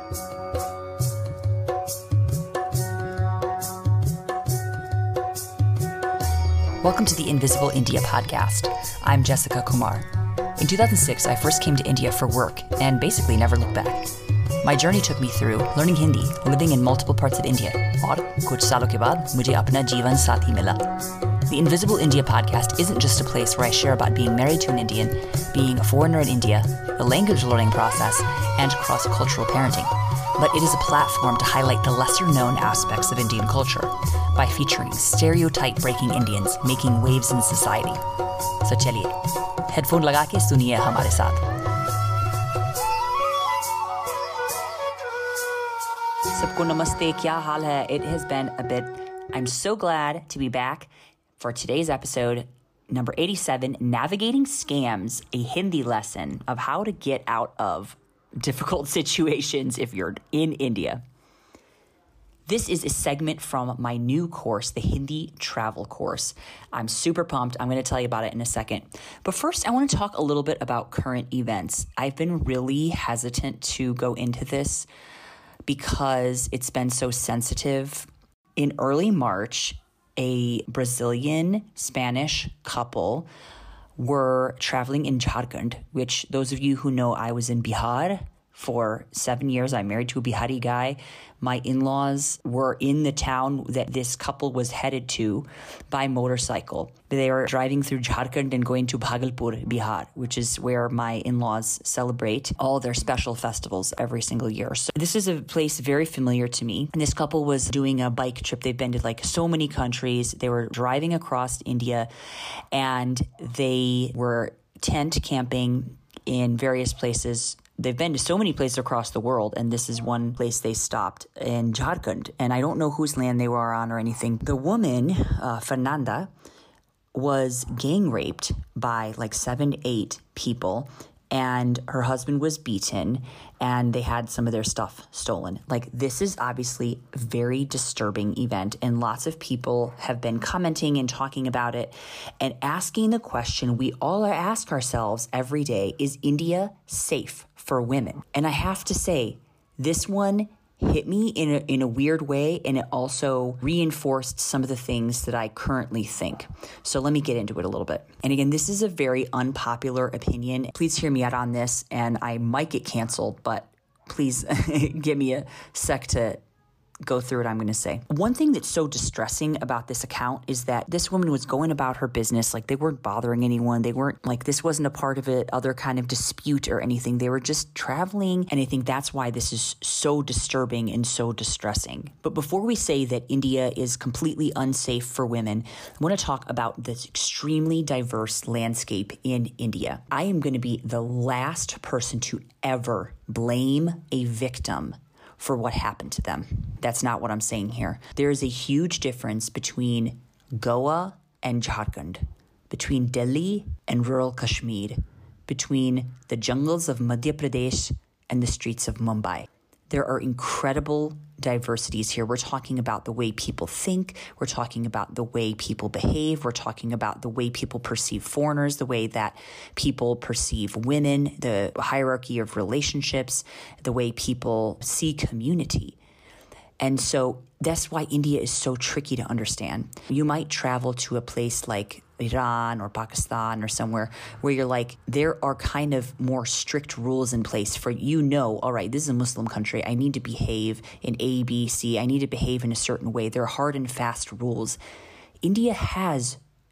Welcome to the Invisible India podcast. I'm Jessica Kumar. In 2006, I first came to India for work and basically never looked back. My journey took me through learning Hindi, living in multiple parts of India, और कुछ सालों के बाद मुझे अपना जीवन साथी मिला. The Invisible India podcast isn't just a place where I share about being married to an Indian, being a foreigner in India, the language learning process, and cross-cultural parenting. But it is a platform to highlight the lesser-known aspects of Indian culture by featuring stereotype-breaking Indians making waves in society. So चलिए, headphone लगा के सुनिए हमारे साथ. सबको नमस्ते, क्या हाल है? It has been a bit. I'm so glad to be back for today's episode, number 87, Navigating Scams, a Hindi lesson of how to get out of difficult situations if you're in India. This is a segment from my new course, the Hindi Travel Course. I'm super pumped. I'm going to tell you about it in a second. But first, I want to talk a little bit about current events. I've been really hesitant to go into this because it's been so sensitive. In early March, a Brazilian-Spanish couple were traveling in Jharkhand, which those of you who know, I was in Bihar for 7 years. I'm married to a Bihari guy. My in-laws were in the town that this couple was headed to by motorcycle. They were driving through Jharkhand and going to Bhagalpur, Bihar, which is where my in-laws celebrate all their special festivals every single year. So this is a place very familiar to me. And this couple was doing a bike trip. They've been to like so many countries. They were driving across India and they were tent camping in various places. They've been to so many places across the world, and this is one place they stopped in Jharkhand. And I don't know whose land they were on or anything. The woman, Fernanda, was gang raped by like 7, 8 people, and her husband was beaten, and they had some of their stuff stolen. Like, this is obviously a very disturbing event, and lots of people have been commenting and talking about it and asking the question we all ask ourselves every day: is India safe for women? And I have to say, this one hit me in a weird way, and it also reinforced some of the things that I currently think. So let me get into it a little bit. And again, this is a very unpopular opinion. Please hear me out on this, and I might get canceled, but please give me a sec to go through what I'm going to say. One thing that's so distressing about this account is that this woman was going about her business like they weren't bothering anyone. They weren't like, this wasn't a part of it, other kind of dispute or anything. They were just traveling, and I think that's why this is so disturbing and so distressing. But before we say that India is completely unsafe for women, I want to talk about this extremely diverse landscape in India. I am going to be the last person to ever blame a victim for what happened to them. That's not what I'm saying here. There is a huge difference between Goa and Jharkhand, between Delhi and rural Kashmir, between the jungles of Madhya Pradesh and the streets of Mumbai. There are incredible diversities here. We're talking about the way people think. We're talking about the way people behave. We're talking about the way people perceive foreigners, the way that people perceive women, the hierarchy of relationships, the way people see community. And so that's why India is so tricky to understand. You might travel to a place like Iran or Pakistan or somewhere where you're like, there are kind of more strict rules in place for, all right, this is a Muslim country. I need to behave in A, B, C. I need to behave in a certain way. There are hard and fast rules. India has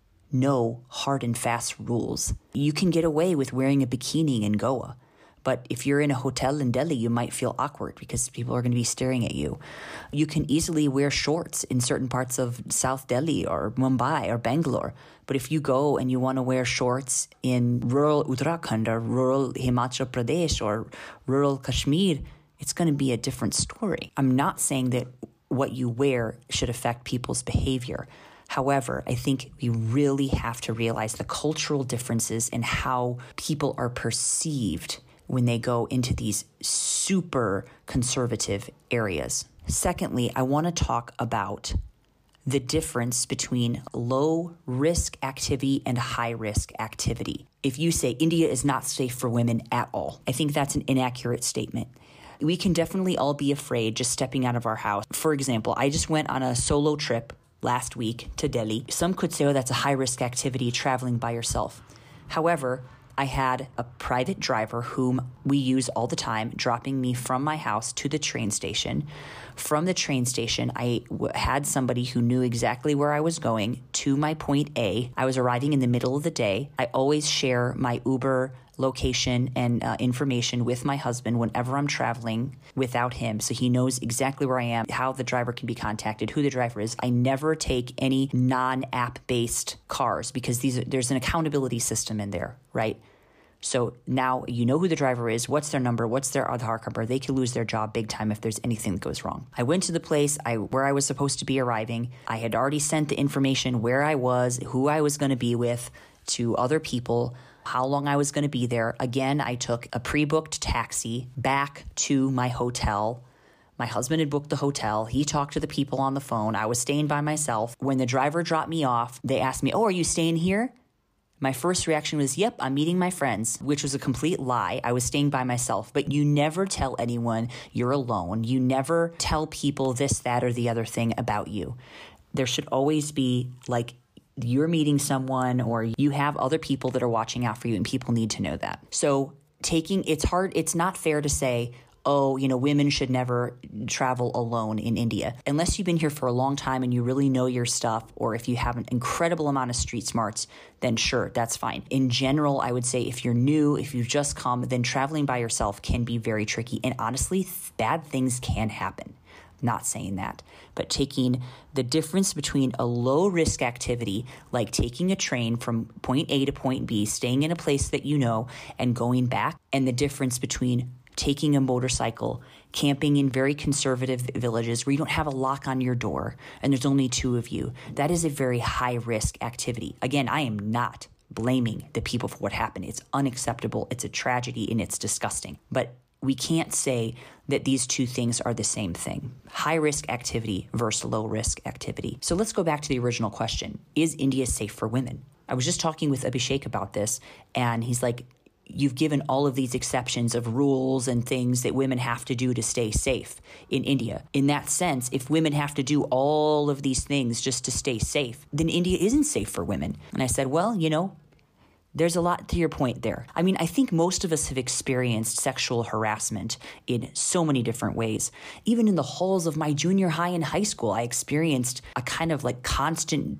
no hard and fast rules. You can get away with wearing a bikini in Goa. But if you're in a hotel in Delhi, you might feel awkward because people are going to be staring at you. You can easily wear shorts in certain parts of South Delhi or Mumbai or Bangalore. But if you go and you want to wear shorts in rural Uttarakhand or rural Himachal Pradesh or rural Kashmir, it's going to be a different story. I'm not saying that what you wear should affect people's behavior. However, I think we really have to realize the cultural differences in how people are perceived when they go into these super conservative areas. Secondly, I want to talk about the difference between low-risk activity and high-risk activity. If you say India is not safe for women at all, I think that's an inaccurate statement. We can definitely all be afraid just stepping out of our house. For example, I just went on a solo trip last week to Delhi. Some could say, oh, that's a high-risk activity, traveling by yourself. However, I had a private driver whom we use all the time, dropping me from my house to the train station. From the train station, I had somebody who knew exactly where I was going to my point A. I was arriving in the middle of the day. I always share my Uber location and information with my husband whenever I'm traveling without him, so he knows exactly where I am, how the driver can be contacted, who the driver is. I never take any non-app based cars because there's an accountability system in there, right? So now you know who the driver is, what's their number, what's their Aadhaar number. They could lose their job big time if there's anything that goes wrong. I went to the place where I was supposed to be arriving. I had already sent the information where I was, who I was going to be with to other people, how long I was going to be there. Again, I took a pre-booked taxi back to my hotel. My husband had booked the hotel. He talked to the people on the phone. I was staying by myself. When the driver dropped me off, they asked me, oh, are you staying here? My first reaction was, yep, I'm meeting my friends, which was a complete lie. I was staying by myself. But you never tell anyone you're alone. You never tell people this, that, or the other thing about you. There should always be like you're meeting someone or you have other people that are watching out for you, and people need to know that. So it's not fair to say, oh, women should never travel alone in India. Unless you've been here for a long time and you really know your stuff, or if you have an incredible amount of street smarts, then sure, that's fine. In general, I would say if you're new, if you've just come, then traveling by yourself can be very tricky. And honestly, bad things can happen. Not saying that, but taking the difference between a low risk activity, like taking a train from point A to point B, staying in a place that you know, and going back, and the difference between taking a motorcycle, camping in very conservative villages where you don't have a lock on your door and there's only two of you. That is a very high risk activity. Again, I am not blaming the people for what happened. It's unacceptable. It's a tragedy and it's disgusting. But we can't say that these two things are the same thing. High risk activity versus low risk activity. So let's go back to the original question. Is India safe for women? I was just talking with Abhishek about this, and he's like, you've given all of these exceptions of rules and things that women have to do to stay safe in India. In that sense, if women have to do all of these things just to stay safe, then India isn't safe for women. And I said, well, there's a lot to your point there. I mean, I think most of us have experienced sexual harassment in so many different ways. Even in the halls of my junior high and high school, I experienced a kind of like constant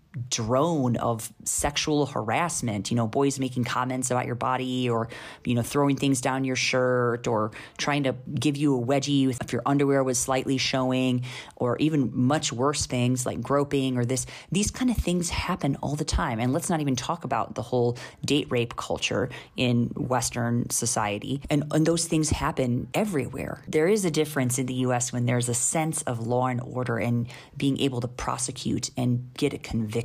drone of sexual harassment, boys making comments about your body, or, throwing things down your shirt, or trying to give you a wedgie if your underwear was slightly showing, or even much worse things like groping or this. These kind of things happen all the time. And let's not even talk about the whole date rape culture in Western society. And those things happen everywhere. There is a difference in the U.S. when there's a sense of law and order and being able to prosecute and get a conviction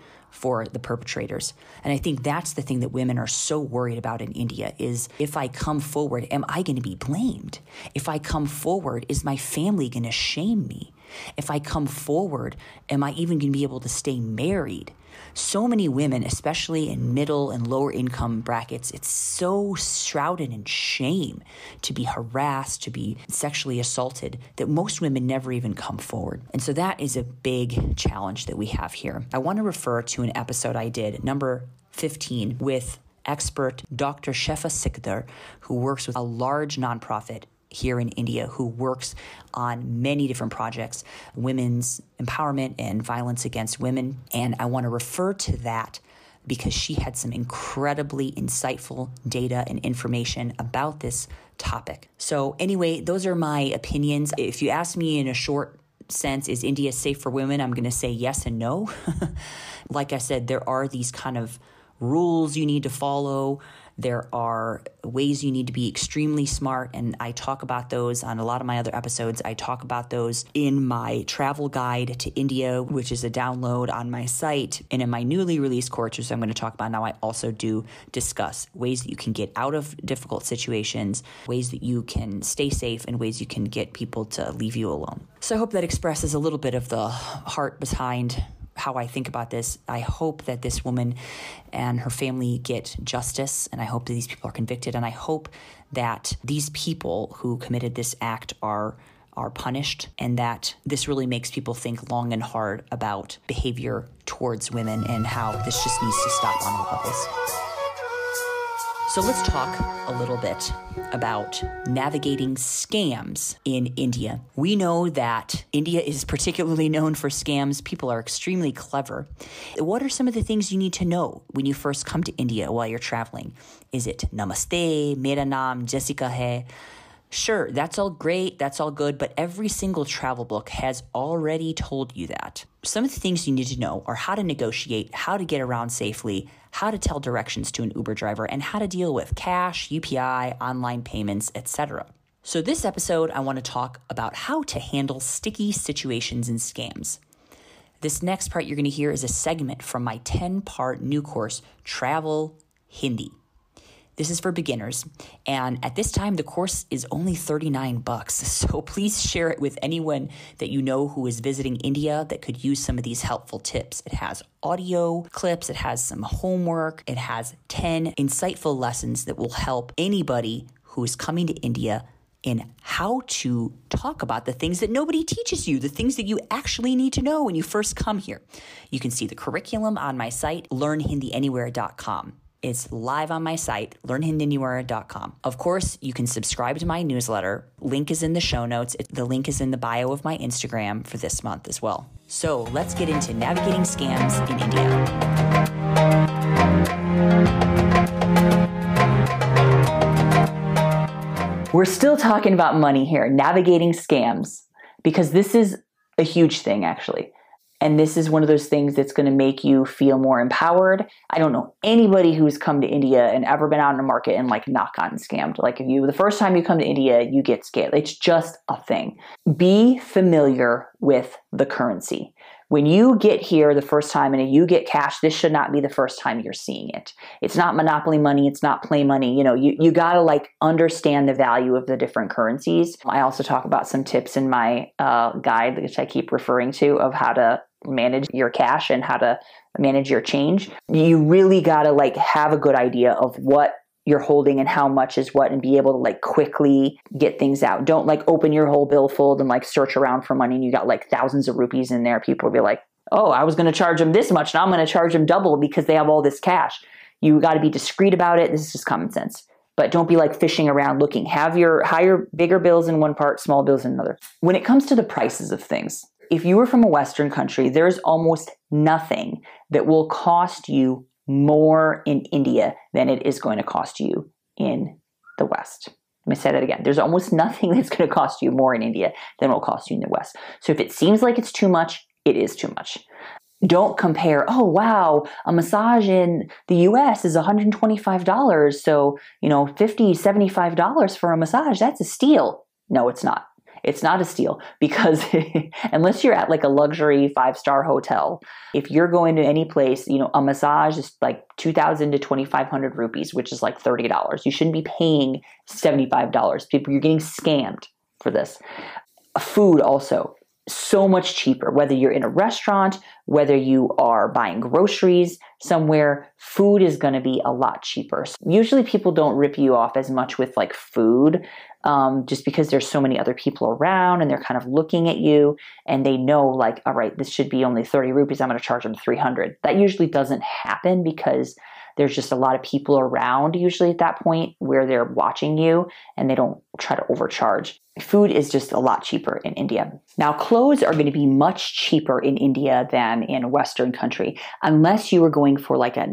for the perpetrators. And I think that's the thing that women are so worried about in India is, if I come forward, am I going to be blamed? If I come forward, is my family going to shame me? If I come forward, am I even going to be able to stay married? So many women, especially in middle and lower income brackets, it's so shrouded in shame to be harassed, to be sexually assaulted, that most women never even come forward. And so that is a big challenge that we have here. I want to refer to an episode I did, number 15, with expert Dr. Shefa Sikdar, who works with a large nonprofit here in India, who works on many different projects, women's empowerment and violence against women. And I want to refer to that because she had some incredibly insightful data and information about this topic. So anyway, those are my opinions. If you ask me in a short sense, is India safe for women? I'm going to say yes and no. Like I said, there are these kind of rules you need to follow. There are ways you need to be extremely smart, and I talk about those on a lot of my other episodes. I talk about those in my travel guide to India, which is a download on my site, and in my newly released course, which I'm going to talk about now. I also do discuss ways that you can get out of difficult situations, ways that you can stay safe, and ways you can get people to leave you alone. So I hope that expresses a little bit of the heart behind how I think about this. I hope that this woman and her family get justice, and I hope that these people are convicted, and I hope that these people who committed this act are punished, and that this really makes people think long and hard about behavior towards women and how this just needs to stop on all levels. So let's talk a little bit about navigating scams in India. We know that India is particularly known for scams. People are extremely clever. What are some of the things you need to know when you first come to India while you're traveling? Is it Namaste, Mera naam Jessica hai? Sure, that's all great, that's all good, but every single travel book has already told you that. Some of the things you need to know are how to negotiate, how to get around safely, how to tell directions to an Uber driver, and how to deal with cash, UPI, online payments, etc. So this episode, I want to talk about how to handle sticky situations and scams. This next part you're going to hear is a segment from my 10-part new course, Travel Hindi. This is for beginners, and at this time, the course is only $39. So please share it with anyone that you know who is visiting India that could use some of these helpful tips. It has audio clips, it has some homework, it has 10 insightful lessons that will help anybody who is coming to India in how to talk about the things that nobody teaches you, the things that you actually need to know when you first come here. You can see the curriculum on my site, learnhindianywhere.com. It's live on my site, learnhindianywhere.com. Of course, you can subscribe to my newsletter. Link is in the show notes. The link is in the bio of my Instagram for this month as well. So let's get into navigating scams in India. We're still talking about money here, navigating scams, because this is a huge thing, actually. And this is one of those things that's going to make you feel more empowered. I don't know anybody who's come to India and ever been out in the market and not gotten scammed. The first time you come to India, you get scammed. It's just a thing. Be familiar with the currency. When you get here the first time and you get cash, this should not be the first time you're seeing it. It's not monopoly money. It's not play money. You got to understand the value of the different currencies. I also talk about some tips in my guide, which I keep referring to, of how to manage your cash and how to manage your change. You really got to have a good idea of what you're holding and how much is what, and be able to quickly get things out. Don't open your whole billfold and search around for money and you got thousands of rupees in there. People will be like, oh, I was going to charge them this much, now I'm going to charge them double because they have all this cash. You got to be discreet about it. This is just common sense. But don't be fishing around looking. Have your bigger bills in one part, small bills in another. When it comes to the prices of things, if you were from a Western country, there's almost nothing that will cost you more in India than it is going to cost you in the West. Let me say that again. There's almost nothing that's going to cost you more in India than it will cost you in the West. So if it seems like it's too much, it is too much. Don't compare, oh, wow, a massage in the US is $125. So, $50, $75 for a massage, that's a steal. No, it's not. It's not a steal, because unless you're at a luxury 5-star hotel, if you're going to any place, a massage is 2,000 to 2,500 rupees, which is $30. You shouldn't be paying $75. People, you're getting scammed for this. Food also, so much cheaper, whether you're in a restaurant, whether you are buying groceries somewhere, food is going to be a lot cheaper. Usually people don't rip you off as much with food, just because there's so many other people around and they're kind of looking at you and they know all right, this should be only 30 rupees. I'm going to charge them 300. That usually doesn't happen because there's just a lot of people around usually at that point where they're watching you and they don't try to overcharge. Food is just a lot cheaper in India. Now, clothes are going to be much cheaper in India than in a Western country, unless you were going for a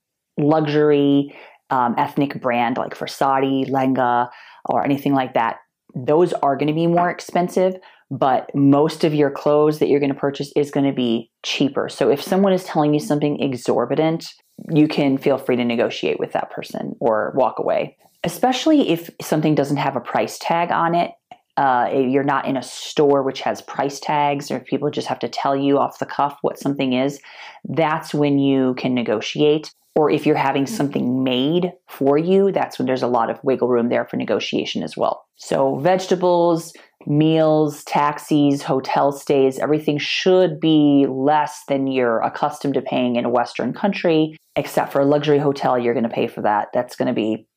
luxury ethnic brand like Versace, Lehenga, or anything like that. Those are going to be more expensive, but most of your clothes that you're going to purchase is going to be cheaper. So if someone is telling you something exorbitant, you can feel free to negotiate with that person or walk away. Especially if something doesn't have a price tag on it. You're not in a store which has price tags, or if people just have to tell you off the cuff what something is, that's when you can negotiate. Or if you're having something made for you, that's when there's a lot of wiggle room there for negotiation as well. So vegetables, meals, taxis, hotel stays, everything should be less than you're accustomed to paying in a Western country, except for a luxury hotel. You're going to pay for that. That's going to be,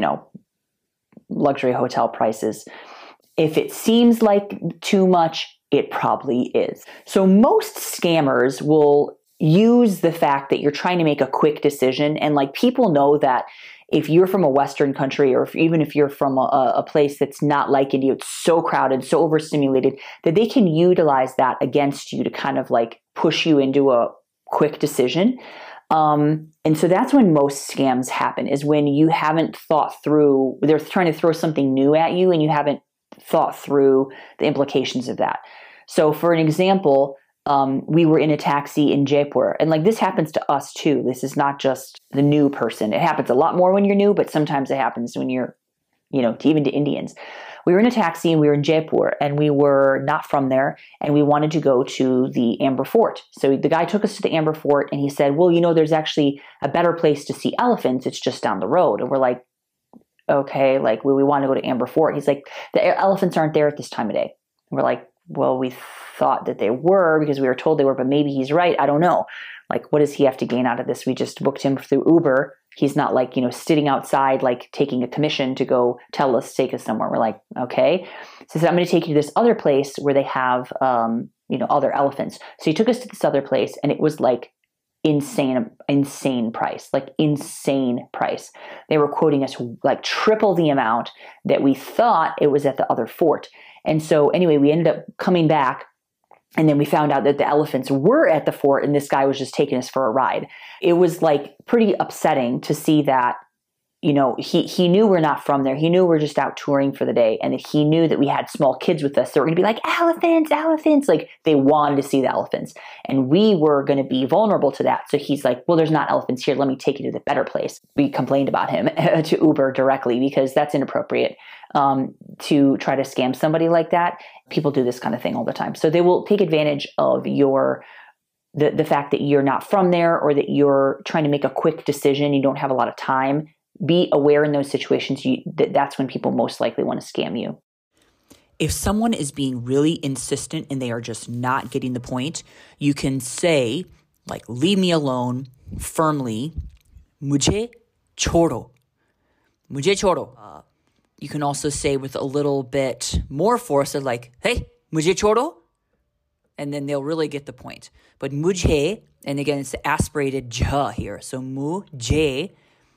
luxury hotel prices. If it seems like too much, it probably is. So most scammers will use the fact that you're trying to make a quick decision. And like, people know that if you're from a Western country, or even if you're from a place that's not like India, it's so crowded, so overstimulated, that they can utilize that against you to kind of like push you into a quick decision. And so that's when most scams happen, is when you haven't thought through, they're trying to throw something new at you and you haven't thought through the implications of that. So for an example, we were in a taxi in Jaipur, and like, this happens to us too. This is not just the new person. It happens a lot more when you're new, but sometimes it happens when you're, even to Indians. We were in a taxi and we were in Jaipur, and we were not from there, and we wanted to go to the Amber Fort. So the guy took us to the Amber Fort, and he said, well, there's actually a better place to see elephants. It's just down the road. And we're like, okay, like, we want to go to Amber Fort. He's like, the elephants aren't there at this time of day. And we're like, well, we thought that they were because we were told they were, but maybe he's right. I don't know. Like, what does he have to gain out of this? We just booked him through Uber. He's not like, sitting outside, like taking a commission to go take us somewhere. We're like, okay. So he said, I'm going to take you to this other place where they have, other elephants. So he took us to this other place, and it was like insane price. They were quoting us like triple the amount that we thought it was at the other fort. And so anyway, we ended up coming back, and then we found out that the elephants were at the fort, and this guy was just taking us for a ride. It was like pretty upsetting to see that, he knew we're not from there. He knew we're just out touring for the day, and that he knew that we had small kids with us. So we're going to be like, elephants. Like, they wanted to see the elephants, and we were going to be vulnerable to that. So he's like, well, there's not elephants here. Let me take you to the better place. We complained about him to Uber directly, because that's inappropriate to try to scam somebody like that. People do this kind of thing all the time. So they will take advantage of the fact that you're not from there, or that you're trying to make a quick decision. You don't have a lot of time. Be aware in those situations. That's when people most likely want to scam you. If someone is being really insistent and they are just not getting the point, you can say, like, leave me alone, firmly, mujhe chodo. Mujhe chodo. You can also say with a little bit more force, like, hey, mujhe chodo. And then they'll really get the point. But mujhe, and again, it's the aspirated jha here. So mujhe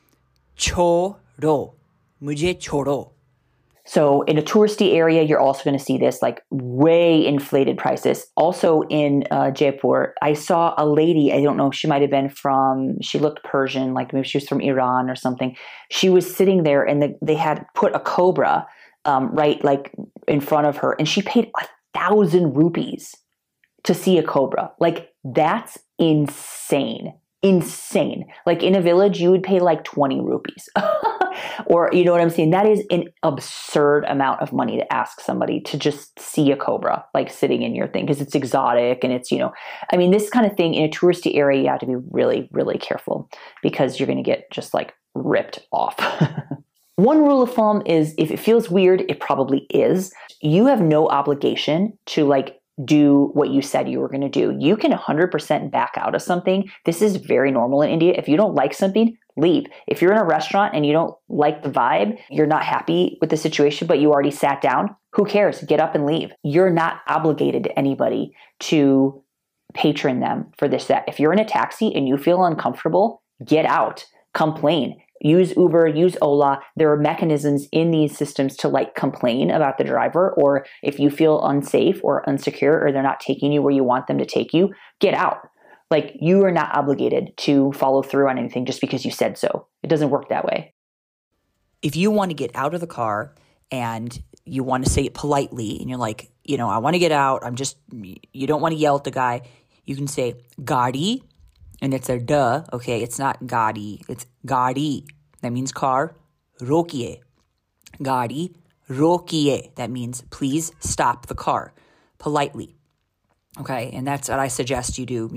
chodo. Mujhe chodo. So in a touristy area, you're also going to see this, like, way inflated prices. Also in Jaipur, I saw a lady, I don't know, she might have been she looked Persian, like maybe she was from Iran or something. She was sitting there, and they had put a cobra right, like, in front of her, and she paid 1,000 rupees to see a cobra. Like, that's insane. Like, in a village, you would pay like 20 rupees. Or, you know what I'm saying? That is an absurd amount of money to ask somebody to just see a cobra, like, sitting in your thing, because it's exotic, and it's, this kind of thing in a touristy area, you have to be really, really careful, because you're going to get just like ripped off. One rule of thumb is, if it feels weird, it probably is. You have no obligation to like do what you said you were going to do. You can 100% back out of something. This is very normal in India. If you don't like something, leave. If you're in a restaurant and you don't like the vibe, you're not happy with the situation, but you already sat down, who cares? Get up and leave. You're not obligated to anybody to patron them for this, that. If you're in a taxi and you feel uncomfortable, get out, complain. Use Uber, use Ola. There are mechanisms in these systems to like complain about the driver, or if you feel unsafe or insecure, or they're not taking you where you want them to take you, get out. Like, you are not obligated to follow through on anything just because you said so. It doesn't work that way. If you want to get out of the car and you want to say it politely, and you're like, I want to get out, you don't want to yell at the guy, you can say gadi. And it's a duh, okay? It's not gadi, it's gadi. That means car. Rokiye. Gadi, rokiye. That means please stop the car. Politely. Okay? And that's what I suggest you do,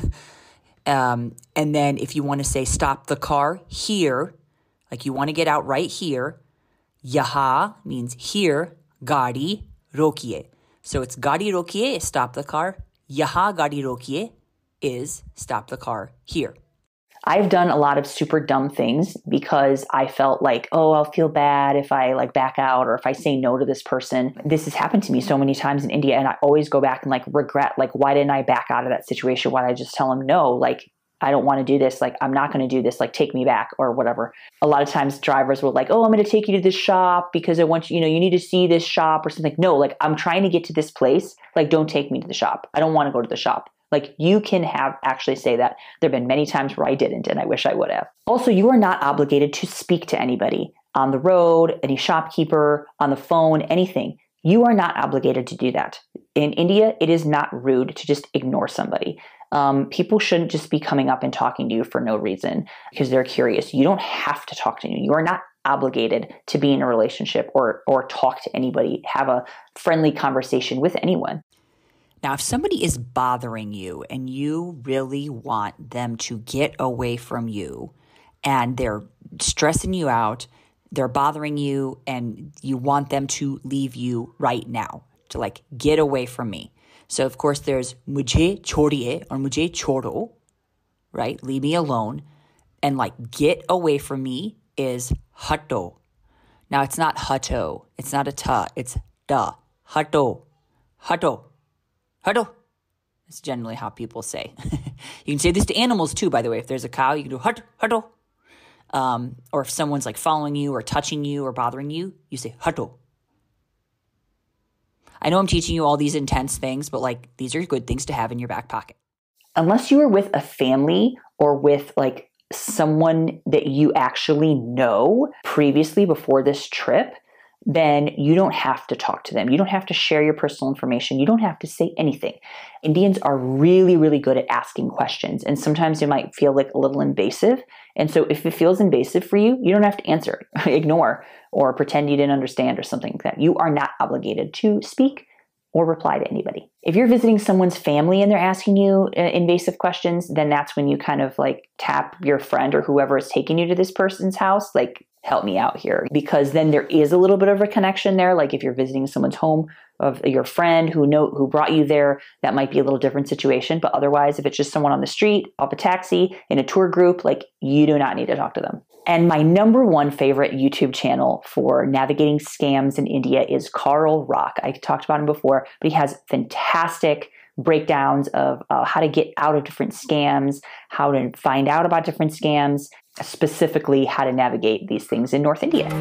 and then if you want to say stop the car here, like you want to get out right here, yaha means here, gadi, rokiye. So it's gadi rokiye, stop the car. Yahan gadi rokiye is stop the car here. I've done a lot of super dumb things because I felt like, oh, I'll feel bad if I like back out or if I say no to this person. This has happened to me so many times in India, and I always go back and like regret, like, why didn't I back out of that situation? Why did I just tell them no? Like, I don't want to do this. Like, I'm not going to do this. Like, take me back or whatever. A lot of times drivers will like, oh, I'm going to take you to this shop because I want you, you need to see this shop or something. No, like, I'm trying to get to this place. Like, don't take me to the shop. I don't want to go to the shop. Like, you can actually say that. There have been many times where I didn't, and I wish I would have. Also, you are not obligated to speak to anybody on the road, any shopkeeper, on the phone, anything. You are not obligated to do that. In India, it is not rude to just ignore somebody. People shouldn't just be coming up and talking to you for no reason because they're curious. You don't have to talk to you. You are not obligated to be in a relationship or talk to anybody, have a friendly conversation with anyone. Now, if somebody is bothering you and you really want them to get away from you and they're stressing you out, they're bothering you and you want them to leave you right now, to like get away from me. So, of course, there's mujhe chodiye or mujhe chodo, right? Leave me alone. And like get away from me is hato. Now, it's not hato. It's not a ta. It's da. Hato. Hato. Hato. That's generally how people say. You can say this to animals too, by the way. If there's a cow, you can do hato, hato. Or if someone's like following you or touching you or bothering you, you say hato. I know I'm teaching you all these intense things, but like these are good things to have in your back pocket. Unless you are with a family or with like someone that you actually know previously before this trip, then you don't have to talk to them. You don't have to share your personal information. You don't have to say anything. Indians are really, really good at asking questions. And sometimes it might feel like a little invasive. And so if it feels invasive for you, you don't have to answer, ignore, or pretend you didn't understand or something like that. You are not obligated to speak or reply to anybody. If you're visiting someone's family and they're asking you invasive questions, then that's when you kind of like tap your friend or whoever is taking you to this person's house, like, help me out here. Because then there is a little bit of a connection there. Like if you're visiting someone's home of your friend who brought you there, that might be a little different situation. But otherwise, if it's just someone on the street, off a taxi, in a tour group, like you do not need to talk to them. And my number one favorite YouTube channel for navigating scams in India is Carl Rock. I talked about him before, but he has fantastic breakdowns of how to get out of different scams, how to find out about different scams, specifically how to navigate these things in North India.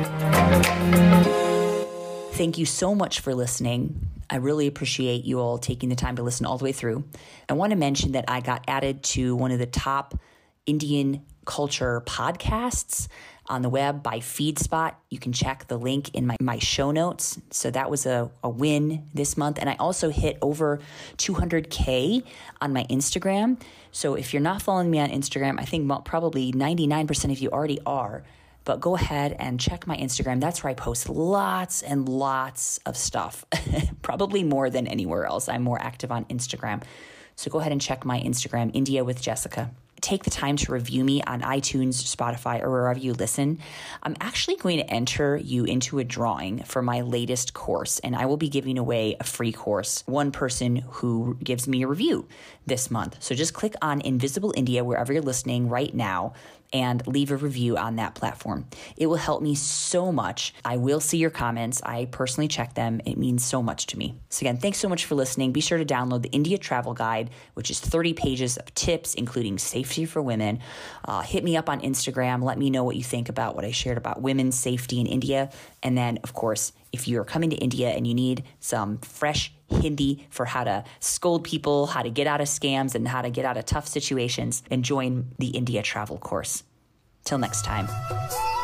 Thank you so much for listening. I really appreciate you all taking the time to listen all the way through. I want to mention that I got added to one of the top Indian culture podcasts on the web by FeedSpot. You can check the link in my show notes. So that was a win this month. And I also hit over 200K on my Instagram. So if you're not following me on Instagram, I think probably 99% of you already are. But go ahead and check my Instagram. That's where I post lots and lots of stuff, probably more than anywhere else. I'm more active on Instagram. So go ahead and check my Instagram, India with Jessica. Take the time to review me on iTunes, Spotify, or wherever you listen. I'm actually going to enter you into a drawing for my latest course, and I will be giving away a free course, one person who gives me a review this month. So just click on Invisible India wherever you're listening right now and leave a review on that platform. It will help me so much. I will see your comments. I personally check them. It means so much to me. So again, thanks so much for listening. Be sure to download the India Travel Guide, which is 30 pages of tips, including safety for women. Hit me up on Instagram. Let me know what you think about what I shared about women's safety in India. And then, of course, if you're coming to India and you need some fresh Hindi for how to scold people, how to get out of scams, and how to get out of tough situations, and join the India travel course. Till next time.